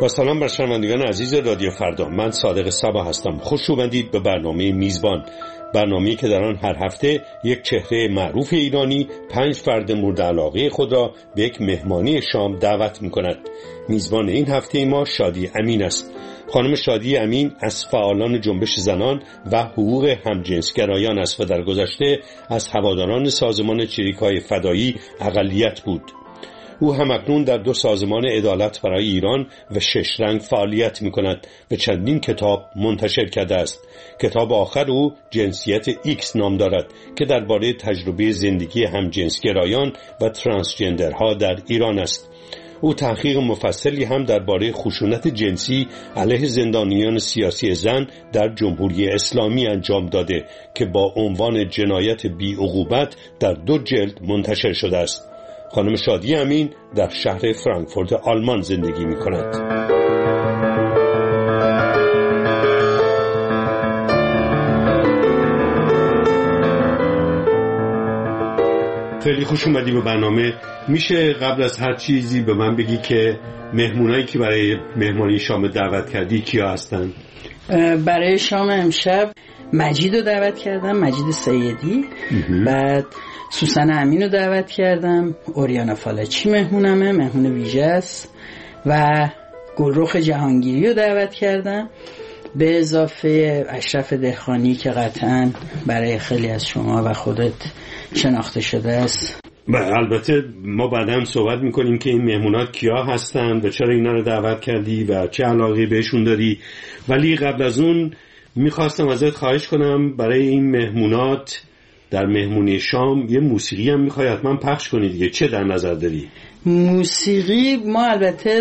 با سلام بر شنوندگان عزیز رادیو فردا، من صادق صبا هستم. خوش اومدید به برنامه میزبان، برنامه‌ای که در آن هر هفته یک چهره معروف ایرانی 5 فرد مورد علاقه خود را به یک مهمانی شام دعوت می‌کند. میزبان این هفته ما شادی امین است. خانم شادی امین از فعالان جنبش زنان و حقوق همجنسگرایان است و در گذشته از هواداران سازمان چریک‌های فدایی اقلیت بود. او همکنون در 2 سازمان عدالت برای ایران و 6 رنگ فعالیت می‌کند و چندین کتاب منتشر کرده است. کتاب آخر او جنسیت ایکس نام دارد که درباره تجربه زندگی همجنسگرایان و ترانسجندرها در ایران است. او تحقیق مفصلی هم درباره خشونت جنسی علیه زندانیان سیاسی زن در جمهوری اسلامی انجام داده که با عنوان جنایت بی‌عقوبت در 2 جلد منتشر شده است. خانم شادی امین در شهر فرانکفورت آلمان زندگی می کند. خیلی خوش اومدی به برنامه. میشه قبل از هر چیزی به من بگی که مهمونایی که برای مهمانی شام دعوت کردی کیا هستن؟ برای شام امشب مجید رو دعوت کردم، مجید سیدی. بعد سوسن امین رو دعوت کردم، اوریانا فالچی مهمونمه، مهمون ویژه است. و گلرخ جهانگیری رو دعوت کردم، به اضافه اشرف دهخانی که قطعاً برای خیلی از شما و خودت شناخته شده است. البته ما بعداً صحبت میکنیم که این مهمونات کیا هستن و چرا اینا رو دعوت کردی و چه علاقه بهشون داری، ولی قبل از اون میخواستم ازت خواهش کنم برای این مهمونات در مهمونی شام یه موسیقی هم میخوای حتما پخش کنی دیگه. چه در نظر داری؟ موسیقی ما البته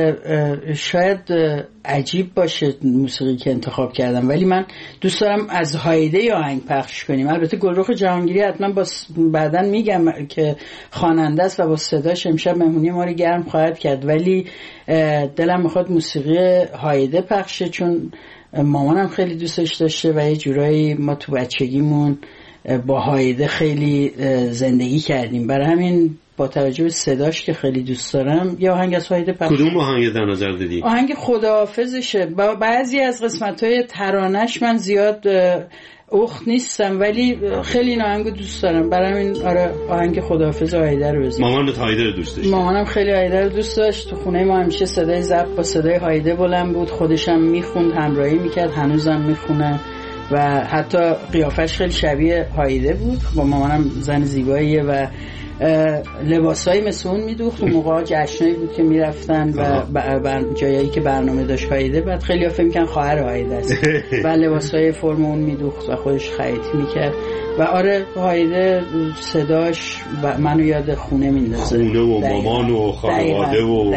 شاید عجیب باشه موسیقی که انتخاب کردم، ولی من دوست دارم از هایده آهنگ پخش کنیم. البته گلرخ جهانگیری حتما بعداً میگم که خواننده است و با صداش امشب مهمونی ما رو گرم خواهد کرد، ولی دلم میخواد موسیقی هایده پخشه چون مامانم خیلی دوستش داشته و یه جورایی ما تو بچگیمون با هایده خیلی زندگی کردیم. برای همین با توجه به صداش که خیلی دوست دارم یه آهنگ از هایده پخش. کدوم آهنگ در نظر دادی؟ آهنگ خداحافظشه. بعضی از قسمت‌های ترانش من زیاد اخت نیستم ولی خیلی این آهنگو دوست دارم. برای همین آهنگ خداحافظ هایده رو بزنم. مامانت هایده رو دوست داشت؟ مامانم خیلی هایده رو دوست داشت. تو خونه ما همیشه صدای ضبط با صدای هایده بلند بود. خودش هم میخوند، همراهی میکرد، هنوزم میخونه و حتی قیافش خیلی شبیه هایده بود. با مامانم زن زیباییه و لباسایی مثل اون میدوخت. اون موقع جشنایی بود که میرفتن و جایی که برنامه داشت هایده، بعد خیلی ها فکر می‌کردن خواهر هایده است و لباسای فرم اون میدوخت و خودش خیاطی میکرد. و هایده صداش منو یاد خونه میندازه، خونه و مامان و خانواده و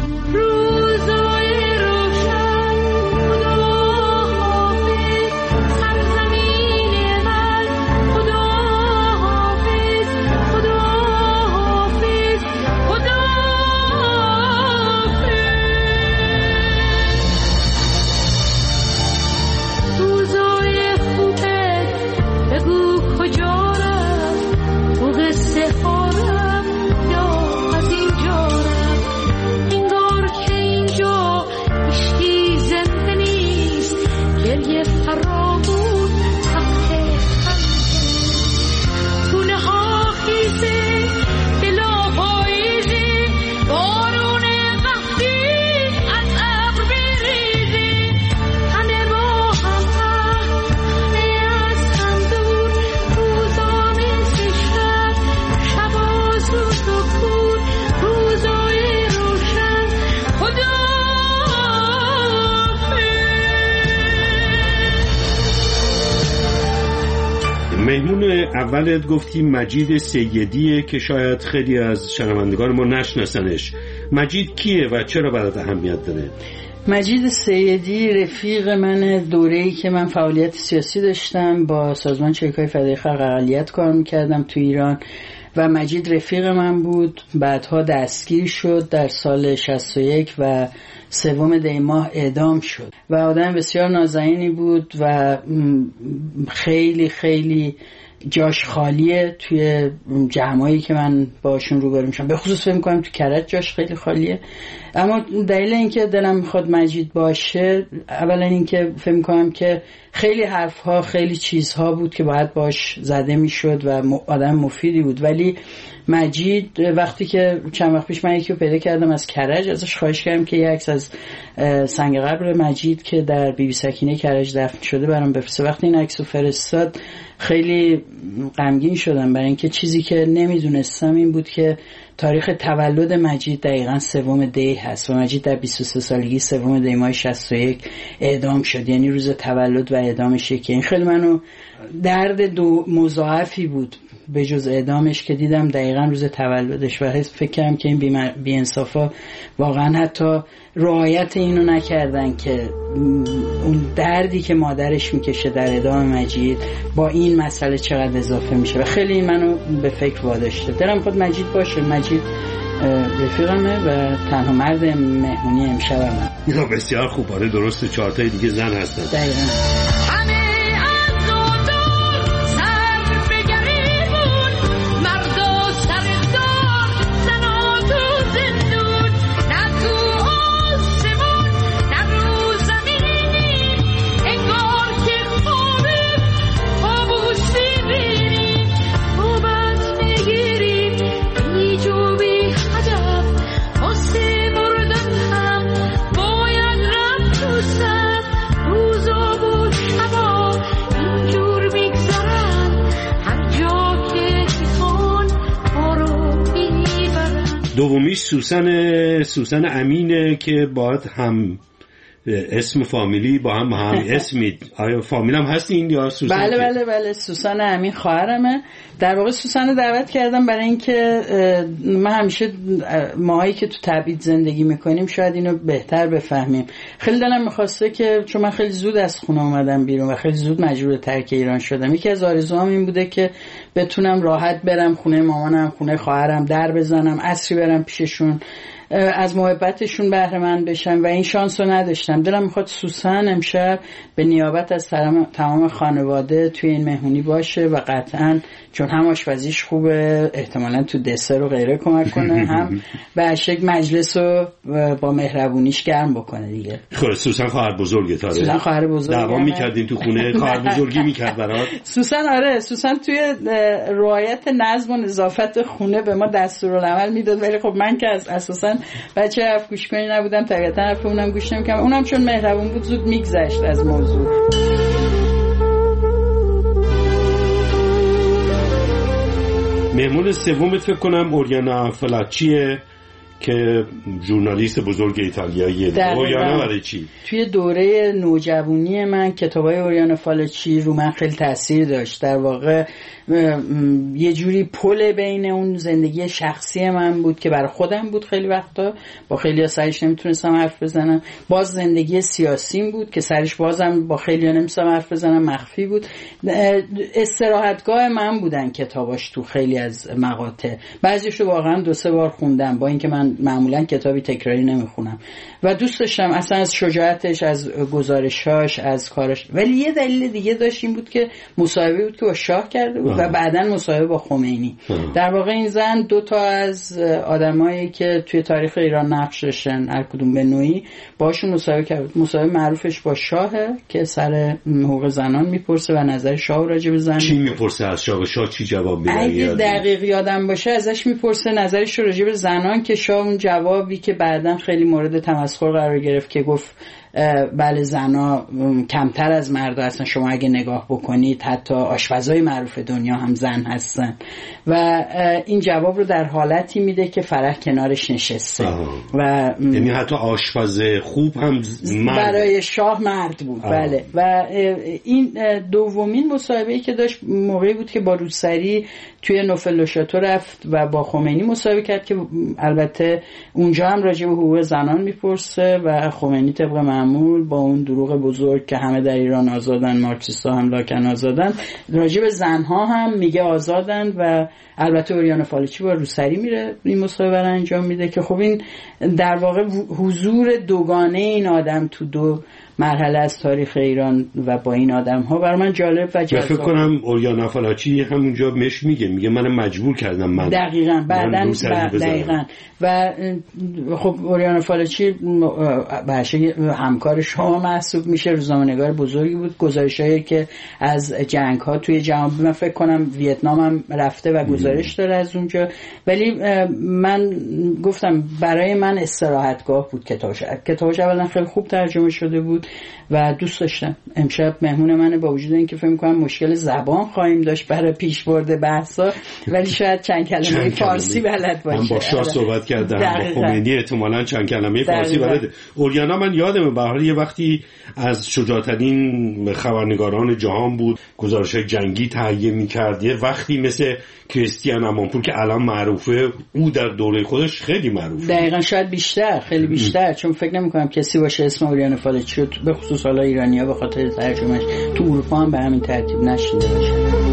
اولت گفتی مجید سیدیه که شاید خیلی از شنوندگان ما نشناسنش. مجید کیه و چرا برات اهمیت داره؟ مجید سیدی رفیق من دوره‌ای که من فعالیت سیاسی داشتم، با سازمان چریک‌های فدایی خلق اقلیت کار می‌کردم تو ایران و مجید رفیق من بود. بعدها دستگیر شد در سال 61 و 3 دی ماه اعدام شد و آدم بسیار نازنینی بود و خیلی خیلی جاش خالیه توی جمعایی که من باشون روبرو میشم، به خصوص فکر می‌کنم تو کرج جاش خیلی خالیه. اما دلیل اینکه دلم میخواد مجید باشه، اولا اینکه فکر می‌کنم که خیلی حرف‌ها، خیلی چیزها بود که باید باش زده میشد و آدم مفیدی بود، ولی مجید وقتی که چند وقت پیش من یکی رو پیدا کردم از کرج، ازش خواهش کردم که یه عکس از سنگ قبر مجید که در بی بی سکینه کرج دفن شده برام بفرسته. وقتی این عکس رو فرستاد خیلی غمگین شدم، برای اینکه چیزی که نمیدونستم این بود که تاریخ تولد مجید دقیقاً 3 دی هست و مجید در 23 سالگی 3 دی ماه 61 اعدام شد، یعنی روز تولد و اعدامش یکی. این خیلی منو درد دو مضاعفی بود به جز اعدامش که دیدم دقیقاً روز تولدش و فکر کردم که این بی‌انصافا واقعاً حتی رعایت اینو نکردن که اون دردی که مادرش میکشه در اعدام مجید با این مسئله چقدر اضافه میشه و خیلی منو به فکر واداشته. دلم خود مجید باشه. مجید رفیقمه و تنها مرد مهمونی امشبمه. یا بسیار خوب. آره درسته، 4 تا دیگه زن هستن. دقیقاً. دومیش سوسن امینه که باید هم اسم فامیلی با هم اسمید. آیا فامیل هم هستین یا سوسن؟ بله سوسن امین خواهرمه. در واقع سوسن رو دعوت کردم برای اینکه من همیشه ماهایی که تو تبعید زندگی میکنیم شاید اینو بهتر بفهمیم. خیلی دلم میخواسته که چون من خیلی زود از خونه اومدم بیرون و خیلی زود مجبور ترک ایران شدم، یکی از آرزوام این بوده که بتونم راحت برم خونه مامانم، خونه خواهرم، در بزنم، عصری برم پیششون، از محبتشون بهره مند بشم و این شانس رو نداشتم. دلم میخواد سوسن امشب به نیابت از تمام خانواده توی این مهمونی باشه و قطعاً چون هم آشپزیش خوبه احتمالاً تو دسر و غیره کمک کنه، هم به عشق مجلس رو با مهربونیش گرم بکنه دیگه. خب سوسن خواهر بزرگه تاره؟ سوسن خواهر بزرگه. دعوا میکردین تو خونه؟ خواهر بزرگی میکرد برات؟ سوسن آره، سوسن توی رعایت نظم و نظافت خونه به ما دستورالعمل میداد، ولی خب من که اساساً بچه حرف گوش کنی نبودم، طبیعتا حرف اونم گوش نمی‌کردم. اونم چون مهربون بود زود میگذشت از موضوع. مهمون سومت فکر کنم اوریانا فلاچیه که ژورنالیست بزرگ ایتالیاییه. اوریانا برای چی؟ توی دوره نوجوانی من کتابای اوریانا فلاچی رو من خیلی تاثیر داشت. در واقع یه جوری پل بین اون زندگی شخصی من بود که برای خودم بود، خیلی وقتا با خیلی‌ها سرش نمیتونستم حرف بزنم، باز زندگی سیاسیم بود که سرش بازم با خیلی‌ها نمیتونستم حرف بزنم، مخفی بود. استراحتگاه من بودن کتاباش تو خیلی از مقاطع، بعضیشو واقعا 2-3 بار خوندم، با اینکه من معمولا کتابی تکراری نمیخونم و دوست داشتم اصلا از شجاعتش، از گزارشاش، از کارش. ولی یه دلیل دیگه داشت، این بود که مصاحبه بود که با شاه کرده بود و بعداً مصاحبه با خمینی. در واقع این زن 2 تا از آدمایی که توی تاریخ ایران نقش داشتن هر کدوم به نوعی باشون مصاحبه کرد. مصاحبه معروفش با شاهه که سر حقوق زنان میپرسه و نظر شاه راجع به زن چی میپرسه از شاه، شاه چی جواب میده؟ اگه دقیق یادم باشه ازش میپرسه نظرش راجع به زنان که شاه اون جوابی که بعداً خیلی مورد تمسخر قرار گرفت که گفت بله زنا کمتر از مردا هستن، شما اگه نگاه بکنید حتی آشپزای معروف دنیا هم زن هستن و این جواب رو در حالتی میده که فرح کنارش نشسته و یعنی حتی آشپز خوب هم برای شاه مرد بود. بله. و این دومین مصاحبه‌ای که داشت موقعی بود که با روسری توی نوفل شاتو رفت و با خمینی مصاحبه کرد که البته اونجا هم راجع به حقوق زنان میپرسه و خمینی طبق معمول با اون دروغ بزرگ که همه در ایران آزادن، مارکسیستا هم لاکن آزادن، راجع به زنها هم میگه آزادن و البته اوریانا فالاچی با روسری میره این مصاحبه رو انجام میده که خب این در واقع حضور دوگانه این آدم تو 2 مرحله از تاریخ ایران و با این آدم‌ها برای من جالب و جذاب. فکر کنم اوریانا فالاچی همونجا میگه من مجبور کردم من دقیقاً بعداً و خب اوریانا فالاچی باشه همکار شما محسوب میشه، روزنامه‌نگار بزرگی بود، گزارشایی که از جنگ‌ها توی جهان، من فکر کنم ویتنام هم رفته و گزارش داره از اونجا. ولی من گفتم برای من استراحتگاه بود کتابش اولا خیلی خوب ترجمه شده بود و دوست داشتم. امشب مهمون منه، با وجود اینکه فکر می‌کنم مشکل زبان خواهیم داشت برای پیشبرد بحثا، ولی شاید چند کلمه فارسی بلد باشه. من با شاه صحبت کردم، با خمینی احتمالاً چند کلمه فارسی بلده. اوریانا من یادمه به هر یه وقتی از شجاع‌ترین خبرنگاران جهان بود، گزارش‌های جنگی تهیه می‌کرد. یه وقتی مثل کریستیان امانپور که الان معروفه، او در دوره خودش خیلی معروفه. دقیقاً شاید بیشتر، خیلی بیشتر، چون فکر نمی‌کنم کسی باشه اسم اوریانا فالاچی رو به خصوص حالا ایرانی‌ها به خاطر ترجمهش تو اروپا هم به همین ترتیب نشنیده باشه.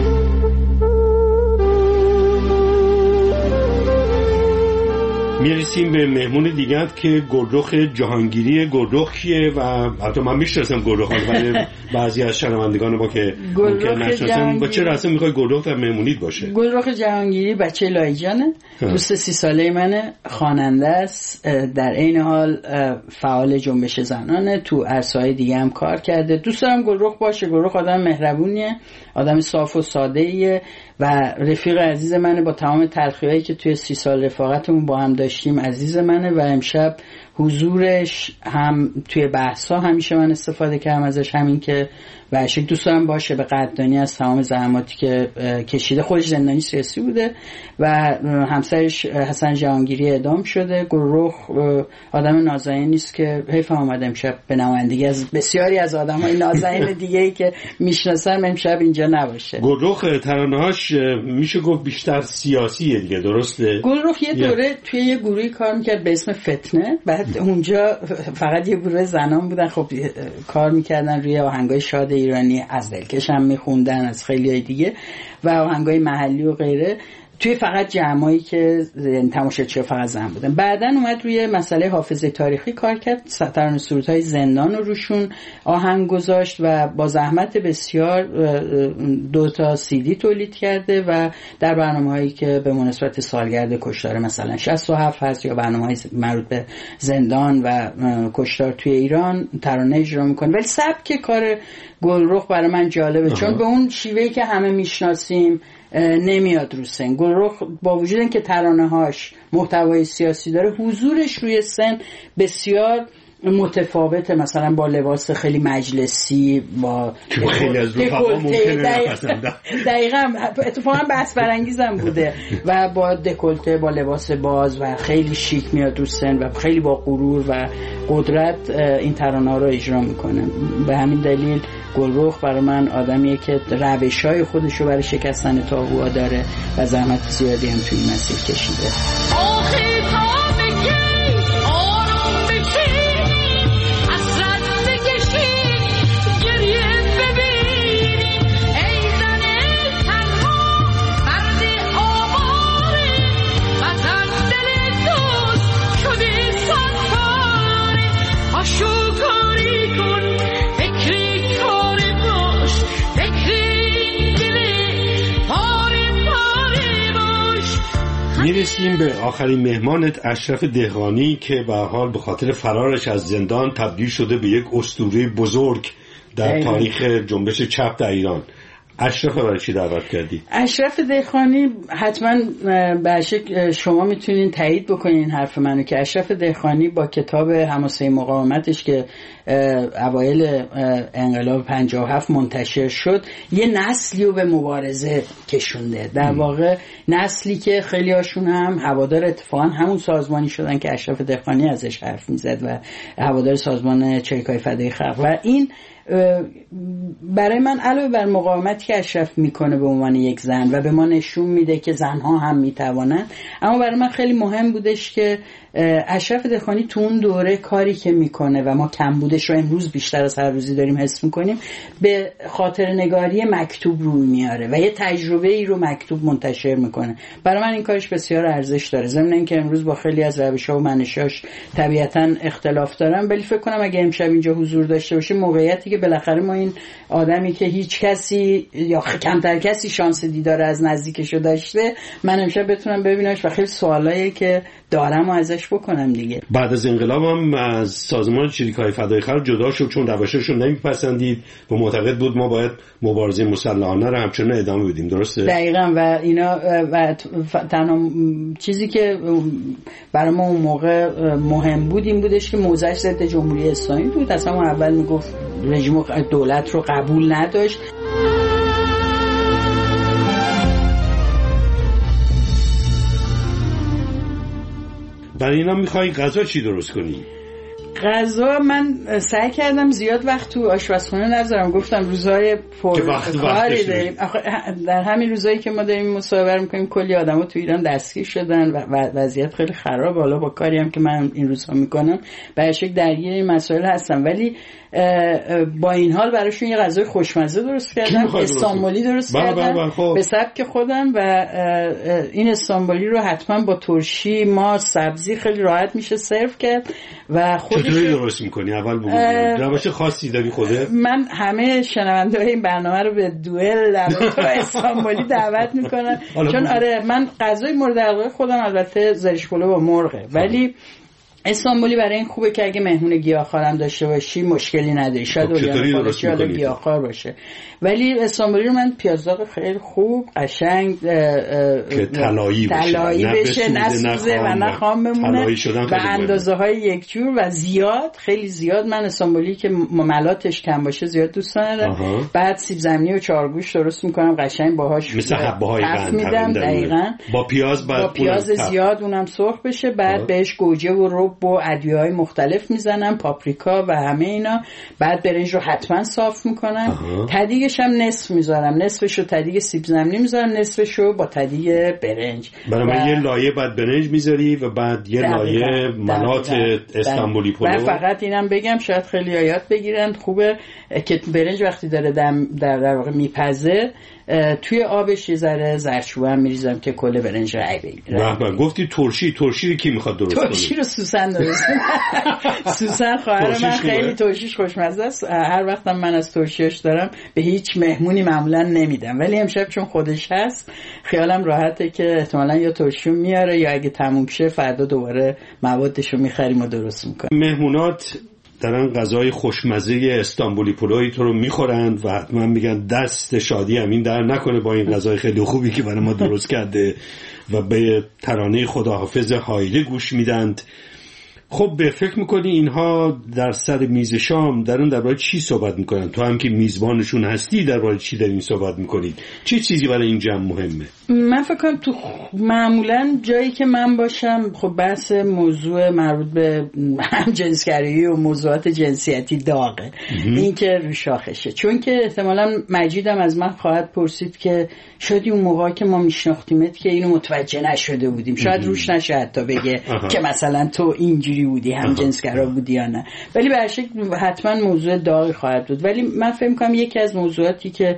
میرسیم به مهمون دیگر که گلرخ جهانگیری. گلرخ کیه؟ و حتی من میشناسم گلرخ، ولی بعضی از شنوندگان ما که ممکن نشناسن، با چه رسمی میخوای گلرخ در مهمونیت باشه؟ گلرخ جهانگیری بچه لایجانه، دوست 30 ساله منه، خواننده است، در این حال فعال جنبش زنانه، تو عرصه‌های دیگه هم کار کرده. دوست دارم گلرخ باشه. گلرخ آدم مهربونیه، آدم صاف و ساده‌ایه و رفیق عزیز منه. با تمام تلخی‌هایی که توی 30 سال رفاقتمون با هم داشتیم عزیز منه و امشب حضورش هم توی بحث‌ها همیشه من استفاده کردم ازش، همین که برشک دوست دارم باشه به قدردانی از تمام زحماتی که کشیده. خودش زندانی سیاسی بوده و همسرش حسن جهانگیری اعدام شده. گلرخ آدم نازنینی نیست که حیف اومد امشب به نمایندگی از بسیاری از آدمای نازنین دیگه‌ای که میشناسن امشب اینجا نباشه. گلرخ ترانه‌هاش میشه گفت بیشتر سیاسیه دیگه، درسته؟ گلرخ یه دوره توی یه گروهی کار میکرد به اسم فتنه، بعد اونجا فقط یه گروه زنان بودن، خب کار میکردن روی آهنگای شاد ایرانی، از دلکش هم میخوندن، از خیلی های دیگه و آهنگای محلی و غیره، توی فقط جمعایی که تماشاچی‌ها فقط زن بودن. بعدن اومد روی مسئله حافظه تاریخی کار کرد، ترانه سرودهای زندان رو روشون آهنگ گذاشت و با زحمت بسیار 2 تا CD تولید کرده و در برنامه‌هایی که به مناسبت سالگرد کشتار مثلا 67 هست یا برنامه‌های مربوط به زندان و کشتار توی ایران ترانه اجرا می‌کنه. ولی سبک کار گلرخ برای من جالبه چون به اون شیوهی که همه میشناسیم نمیاد رو سن. گلرخ با وجود اینکه ترانه‌هاش محتوای سیاسی داره، حضورش روی سن بسیار متفاوته، مثلا با لباس خیلی مجلسی، با خیلی از رفقا ممکنه نپسندن. دقیقاً اتفاقا بحث برانگیزم بوده و با دکولته، با لباس باز و خیلی شیک میاد رو سن و خیلی با غرور و قدرت این ترانه‌ها رو اجرا میکنه. به همین دلیل گلرخ برای من آدمیه که روش‌های خودش رو برای شکستن تابوها داره و زحمت زیادی هم توی این مسیر کشیده. میرسیم به آخرین مهمانت، اشرف دهقانی، که به حال به خاطر فرارش از زندان تبدیل شده به یک اسطوره بزرگ در تاریخ جنبش چپ در ایران. اشرف برای چی دعوت کردی؟ اشرف دهقانی حتما برشک شما میتونین تایید بکنین این حرف منو که اشرف دهقانی با کتاب حماسه مقاومتش که اوایل انقلاب 57 منتشر شد یه نسلی رو به مبارزه کشونده. در واقع نسلی که خیلی هاشون هم هوادار اتفاقا همون سازمانی شدن که اشرف دهقانی ازش حرف میزد و هوادار سازمان چریک‌های فدای خلق، و این برای من علاوه بر مقاومتی که اشرف میکنه به عنوان یک زن و به ما نشون میده که زنها هم میتوانند، اما برای من خیلی مهم بودش که اشرف دهقانی تو اون دوره کاری که میکنه و ما کمبودش رو امروز بیشتر از هر روزی داریم حس میکنیم، به خاطر نگاری مکتوب روی میاره و یه تجربه ای رو مکتوب منتشر میکنه. برای من این کارش بسیار ارزش داره، ضمن اینکه امروز با خیلی از روش‌ها و منشاش طبیعتاً اختلاف دارم، ولی فکر کنم اگه امشب اینجا حضور داشته باشه، موقعیتی که بالاخره ما این آدمی که هیچ کسی یا کمتر کسی شانس دیدار از نزدیکشو داشته، من امشب بتونم ببینمش و خیلی سوالایی که دارم و ازش بکنم دیگه. بعد از انقلاب هم از سازمان چریک‌های فدای خلق جدا شد چون روشش رو نمیپسندید و معتقد بود ما باید مبارزه مسلحانه رو همچنان ادامه بدیم. درسته؟ دقیقاً. و اینا و تنها چیزی که برای ما اون موقع مهم بود این بودش که موضعش ضد جمهوری اسلامی بود. اصلا اول میگفت رژیم دولت رو قبول نداشت. برای اینا میخوای غذا چی درست کنی؟ غذا من سعی کردم زیاد وقت تو آشپزخونه نذارم. گفتم روزهای کاری داریم. در همین روزایی که ما داریم مصاحبه میکنیم کلی آدما تو ایران دستگیر شدن و وضعیت خیلی خرابه. حالا با کاری هم که من این روزها میکنم به هر شکل درگیر این مسائل هستم، ولی با این حال براشون یه غذای خوشمزه درست کردم، استانبولی درست کردم به سبک خودم و این استانبولی رو حتما با ترشی، ماست، سبزی خیلی راحت میشه سرو کرد. و چطوری درست میکنی؟ اول بگو. روش خاصی داری خودت؟ من همه شنونده‌های این برنامه رو به دوئل در رابطه با استانبولی دعوت میکنم چون من غذای مورد علاقه خودم البته زرش پلو با مرغه، ولی استانبولی برای این خوبه که اگه مهمون گیاهخوارم داشته باشی مشکلی نداری. شاید اولیان خالصی حالا گیاهخوار باشه، ولی استانبولی رو من پیازداغ خیلی خوب قشنگ که طلایی بشه، نسوزه و نه خام بمونه و اندازه های یک جور و زیاد، خیلی زیاد. من استانبولی که مملاتش کم باشه زیاد دوست ندارم. بعد سیب زمینی و چارگوش درست میکنم قشنگ باهاش مثل حبه های قند میدم. دقیقاً با پیاز زیاد اونم سرخ بشه. بعد بهش گوجه و رب و ادویه‌های مختلف میزنم، پاپریکا و همه اینا. بعد برنج رو حتما صاف میکنم. تدیگش هم نصف میذارم، نصفشو تدیگ سیب زمینی میذارم، نصفشو با تدیگ برنج. برای من یه لایه بعد برنج میذاری و بعد یه لایه ملات استانبولی پلو. و فقط اینم بگم شاید خیلی یاد بگیرن، خوبه که برنج وقتی داره در واقع میپزه توی آبش یه ذره زردچوبه هم میریزم که کل برنج رای بگیره. گفتی ترشی رو کی میخواد درست کنه؟ ترشی رو سوسن درست کنه. سوسن خواهر من خیلی ترشیش خوشمزه است. هر وقتم من از ترشیش دارم به هیچ مهمونی معمولا نمیدم، ولی امشب چون خودش هست خیالم راحته که احتمالاً یا ترشیو میاره یا اگه تموم شه فردا دوباره موادشو میخریم و درست میکنیم. مهمونات دارن غذای خوشمزه استانبولی پلوی تو رو میخورند و حتما میگن دست شادی امین در نکنه با این غذای خیلی خوبی که برای ما درست کرده و به ترانه خداحافظ هایده گوش میدند. خب به فکر میکنی اینها در سر میز شام درباره چی صحبت میکنن؟ تو هم که میزبانشون هستی درباره چی دارین صحبت میکنید؟ چه چیزی برای این جمع مهمه؟ من فکر کنم تو معمولا جایی که من باشم خب بحث موضوع مربوط به همجنسگرایی و موضوعات جنسیتی داغه، این که رو شاخشه. چون که احتمالا مجیدم از من خواهد پرسید که شاید اون موقع که ما میشناختیمت که اینو متوجه نشده بودیم، شاید روش نشه حتی بگه که مثلا تو اینجوری بودی، همجنسگرا بودی یا نه، ولی به هر شکل حتما موضوع داغی خواهد بود. ولی من فکر می‌کنم یکی از موضوعاتی که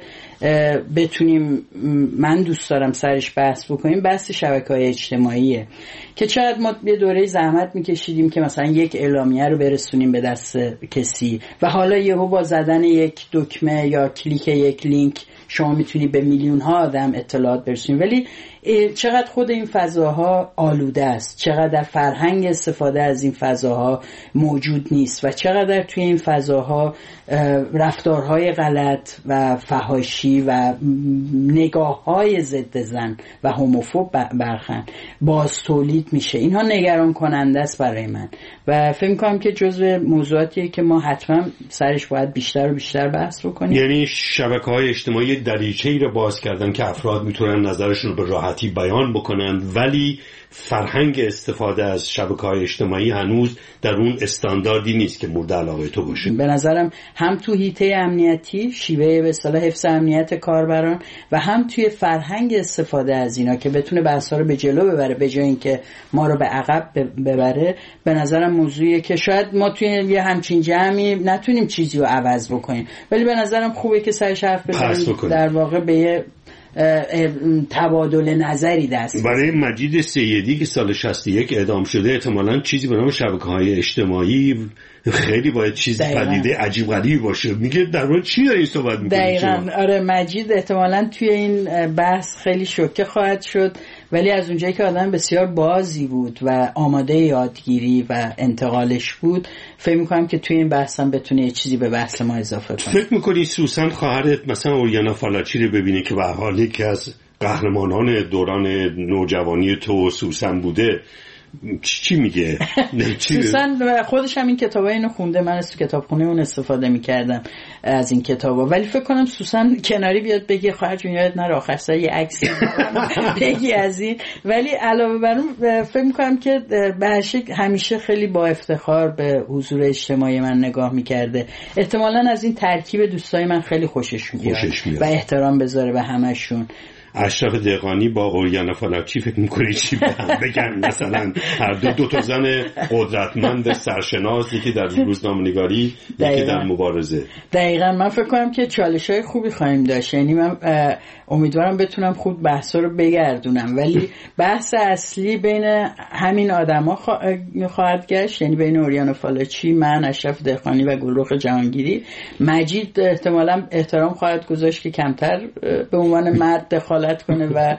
بتونیم من دوست دارم سرش بحث بکنیم بحث شبکه‌های اجتماعیه که شاید ما یه دوره زحمت میکشیدیم که مثلا یک اعلامیه رو برسونیم به دست کسی و حالا یهو با زدن یک دکمه یا کلیک یک لینک شما میتونی به میلیون ها آدم اطلاعات برسونی. ولی چقدر خود این فضاها آلوده است، چقدر فرهنگ استفاده از این فضاها موجود نیست و چقدر توی این فضاها رفتارهای غلط و فحاشی خارجی و نگاه‌های ضد زن و هوموفوب برخن باز تولید میشه. اینها نگران کننده است برای من و فکر می‌کنم که جزو موضوعاتیه که ما حتما سرش باید بیشتر و بیشتر بحث بکنیم. یعنی شبکه‌های اجتماعی دریچه‌ای رو باز کردن که افراد میتونن نظرشون رو به راحتی بیان بکنن، ولی فرهنگ استفاده از شبکه‌های اجتماعی هنوز در اون استانداردی نیست که مورد علاقه تو باشه. به نظرم هم تو حیطه امنیتی شیوه به اصطلاح حفظ امنیت کاربران و هم توی فرهنگ استفاده از اینا که بتونه بحث‌ها رو به جلو ببره به جای اینکه ما رو به عقب ببره، به نظرم موضوعیه که شاید ما توی یه همچین جمعی نتونیم چیزی رو عوض بکنیم، ولی به نظرم خوبه که سرش حرف بزنیم، در واقع به یه تبادل نظری دست. برای مجید سیدی که سال 61 اعدام شده احتمالاً چیزی به نام شبکه‌های اجتماعی خیلی باید چیز پدیده عجیب غریبی باشه. میگه در واقع چی داری صحبت می‌کنی؟ دقیقاً. آره مجید احتمالاً توی این بحث خیلی شوکه خواهد شد، ولی از اونجایی که آدم بسیار بازی بود و آماده یادگیری و انتقالش بود، فکر می‌کنم که توی این بحث هم بتونه یه چیزی به بحث ما اضافه کنه. فکر می‌کنی سوسن خواهرت مثلا اوریانا فالاچی رو ببینه که به حال یکی از قهرمانان دوران نوجوانی تو سوسن بوده، چی میگه؟ سوسن خودش هم این کتابا اینو خونده، من از کتابخونه اون استفاده میکردم از این کتابا، ولی فکر کنم سوسن کناری بیاد بگی خواهر جون یادت نره آخر سر یه عکسی بگی از این. ولی علاوه بر اون فکر میکنم که بهشک همیشه خیلی با افتخار به حضور اجتماعی من نگاه میکرده، احتمالاً از این ترکیب دوستای من خیلی خوشش میاد و احترام بذاره به همشون. اشرف دهقانی با اوریانا فالاچی فکر می‌کنی چی بگن؟ مثلا هر دو تا زن قدرتمند سرشناس، یکی در روزنامه‌نگاری یکی در مبارزه. دقیقاً. من فکر کنم که چالش‌های خوبی خواهیم داشت، یعنی من امیدوارم بتونم خود بحثا رو بگردونم، ولی بحث اصلی بین همین آدما خواهد گشت، یعنی بین اوریانا فالاچی، من، اشرف دهقانی و گلرخ جهانگیری. مجید احتمالاً احترام خواهد گذاشت که کمتر به عنوان مرد دخالت کنه و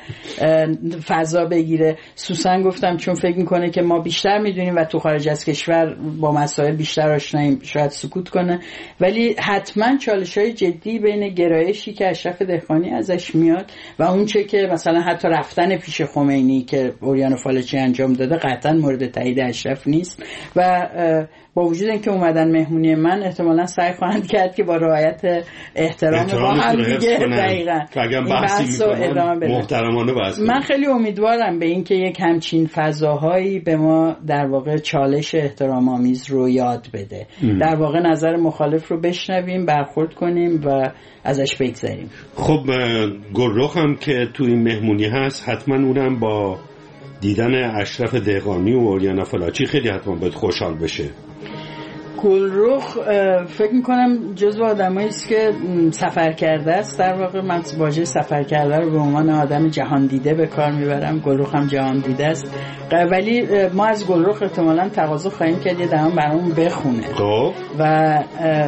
فضا بگیره. سوسن گفتم چون فکر میکنه که ما بیشتر میدونیم و تو خارج از کشور با مسائل بیشتر آشناییم شاید سکوت کنه، ولی حتما چالش‌های جدی بین گرایشی که اشرف دهقانی ازش میاد و اون چه که مثلا حتی رفتن پیش خمینی که اوریانا فالاچی انجام داده قطعا مورد تایید اشرف نیست و با وجود اینکه اومدن مهمونی من احتمالاً سعی خواهند کرد که با رعایت احترام با هم دیگه دقیقاً این بحث رو ادامه بدن. محترمانه بحث کنن. من خیلی امیدوارم به اینکه یک همچین فضاهایی به ما در واقع چالش احترام آمیز رو یاد بده، در واقع نظر مخالف رو بشنویم، برخورد کنیم و ازش بگذریم. خب گلرخ هم که تو این مهمونی هست حتما اونم با دیدن اشرف دهقانی و اوریانا فالاچی خیلی حتما باید خوشحال بشه. گلرخ فکر میکنم جزو آدمایی است که سفر کرده است، در واقع من واژه سفر کرده رو به عنوان آدم جهان دیده به کار میبرم. گلرخ هم جهان دیده است، ولی ما از گلرخ احتمالاً تقاضا خواهیم کرد یه دهم برامون بخونه و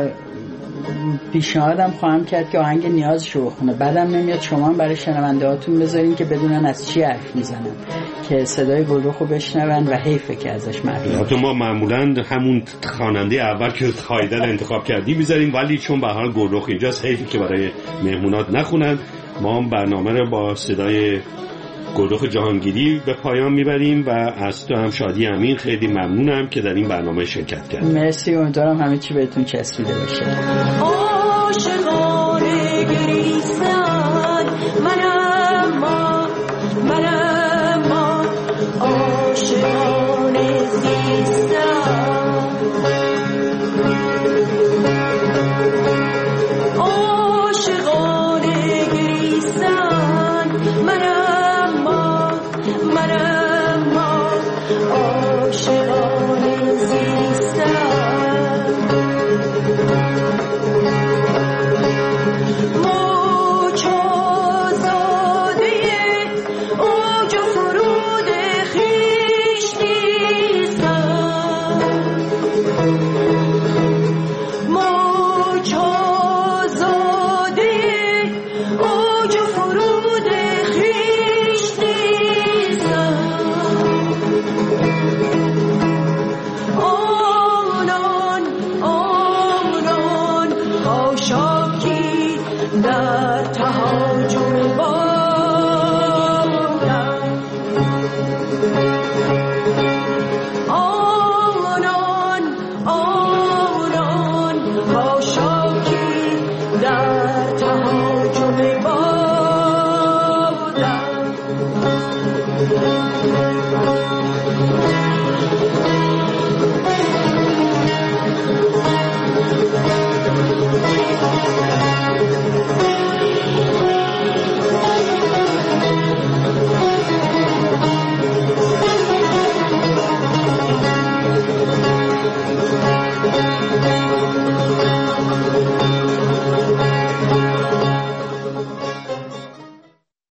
پیشنهادم خواهم کرد که آهنگ نیازشو بخونه. بعدم نمیاد شما هم برای شنونده هاتون بذارین که بدونن از چی حرف میزنن، که صدای گلرخو بشنون و حیفه که ازش معلومه. حتی ما معمولا همون خواننده اول که خایدن انتخاب کردی میذاریم، ولی چون به حال گلرخ اینجاست حیفی که برای مهمونات نخونن. ما هم برنامه رو با صدای گلرخ جهانگیری به پایان میبریم و از تو هم شادی امین خیلی ممنونم که در این برنامه شرکت کردید. مرسی، امیدوارم همه چی بهتون چسبیده باشه. عاشقان گریستان منم عاشقان زیستان، عاشقان گریستان منم عاشقان زیستان.